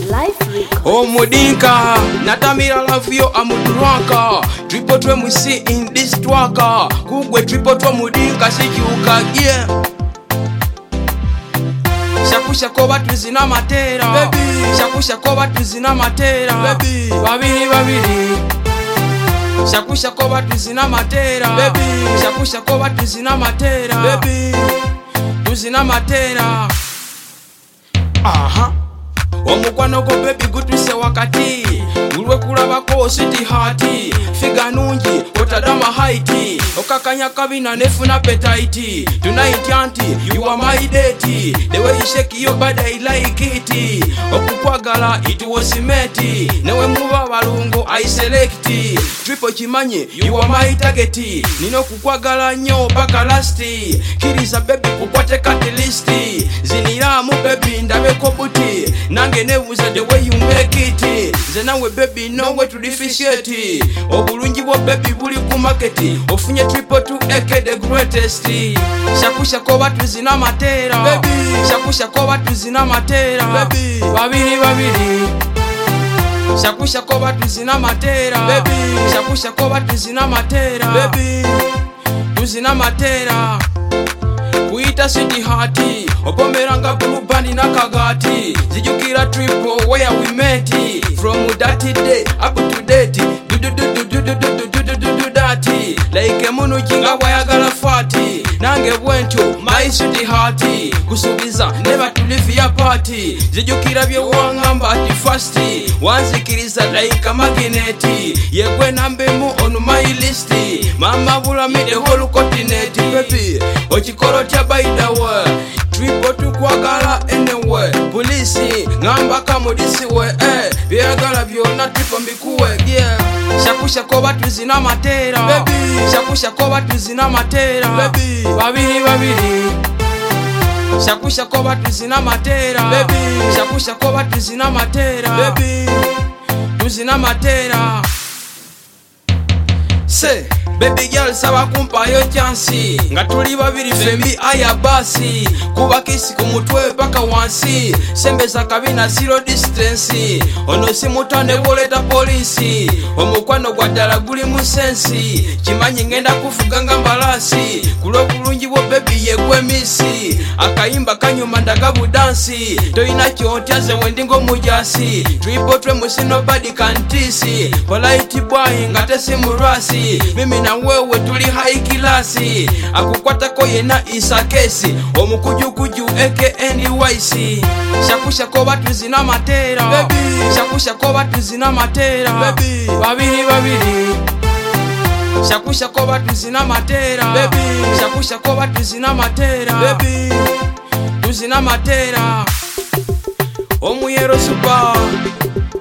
Omudinka, natamira love yo amudurwaka. Triple twe we see in this twaka. Kugwe triple twe mudinka sikiuka yeah. Shakusha koba tuzina matera baby. Shakusha koba tuzina matera baby. Babiri Shakusha koba tuzina matera baby. Shakusha koba tuzina matera baby. Tuzina matera. Aha. Omukwano go baby gutuse wakati. Ulwe kulabako city hearty. Figa nungi otadama haiti. Okakanya kabina nefuna appetite. Tonight auntie you are my date. The way you shake your body I like it. Okukwagala it was meti. Newe muba balungo I select. Triple chimanye you are my target. Nino kukwagala nyo baka lasti. Kiriza baby kukwate katilisti. Zinira mu baby ndabe kobuti. Nange nebuza the way you make it. Zenawe baby no way to differentiate. Obulungi bwo baby buli ku market. Ofunye triple to eke the greatest. Shakusha koba tuzina matera baby. Shakusha koba tuzina matera baby. Babiri Shakusha koba tuzina matera baby. Shakusha koba tuzina matera baby. Tuzina matera. Kuita city hearty. Opomeranga blue band na kagati. Zijukira triple where we met. From that day up to date. Dati like munu kinga wayagala fati. Nange bwento my city hearty. Kusubiza never to leave your party. Zijukira bye wangamba ati fasti. Wanzikiriza like a magnet. Yegwe nambe mu on my list. Mama bula me the whole continent baby. Ochikoro tia by the way. Triple to kwagala anywhere. Police ngamba kamo disi we byagala byonna triple mbikuwe yeah. Shakusha koba tuzina matera baby. Shakusha koba tuzina matera baby. Babiri Shakusha koba tuzina matera baby. Shakusha koba tuzina matera baby. Tuzina matera. Say baby girl sawa kumpa yo chance. Nga tuli babiri fembi aya basi. Kuba kisi kumutwe paka wansi. Sembeza kabina zero distance. Ono si mutane boleta polisi. Omukwano gwadala guli musensi. Chimanyi ngenda kufuganga mbalasi. Kulo bulungi bwo baby yegwe misi. Akayimba kanyuma ndagabu dansi. Toina kyotyaze wendingo mujasi. Triple twe musi nobody can tease. Polite boy ngate si murasi. Mimi na wewe tuli high class. Akukwata ko yena isa kesi. Omukujukuju eke NYC. Shakusha koba tuzina matera baby. Shakusha koba tuzina matera baby. Babiri Shakusha koba tuzina matera baby. Shakusha koba tuzina matera baby. Tuzina matera. Omuyero super